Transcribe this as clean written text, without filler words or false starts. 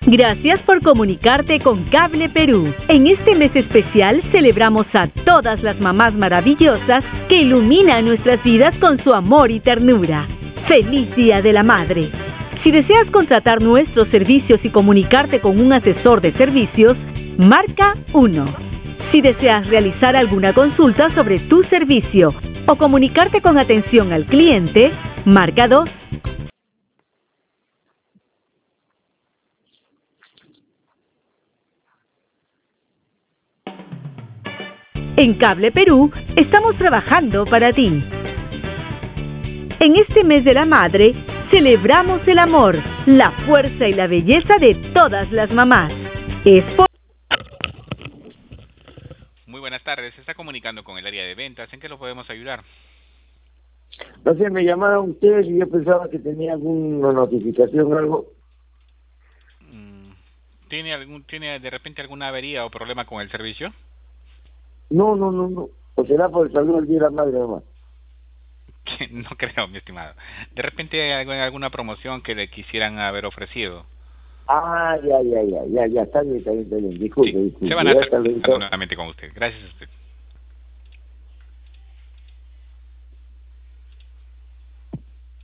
Gracias por comunicarte con Cable Perú. En este mes especial celebramos a todas las mamás maravillosas que iluminan nuestras vidas con su amor y ternura. ¡Feliz Día de la Madre! Si deseas contratar nuestros servicios y comunicarte con un asesor de servicios, marca 1. Si deseas realizar alguna consulta sobre tu servicio o comunicarte con atención al cliente, marca 2. En Cable Perú estamos trabajando para ti. En este mes de la madre, celebramos el amor, la fuerza y la belleza de todas las mamás. Muy buenas tardes, se está comunicando con el área de ventas, ¿en qué lo podemos ayudar? No sé, me llamaron ustedes y yo pensaba que tenía alguna notificación o algo. ¿Tiene de repente alguna avería o problema con el servicio? No. O será por el saludo del Día de la Madre nomás. No creo, mi estimado. De repente hay alguna promoción que le quisieran haber ofrecido. Ah, ya, está bien. Disculpe. Se van a estar comunicando nuevamente con usted. Gracias a usted.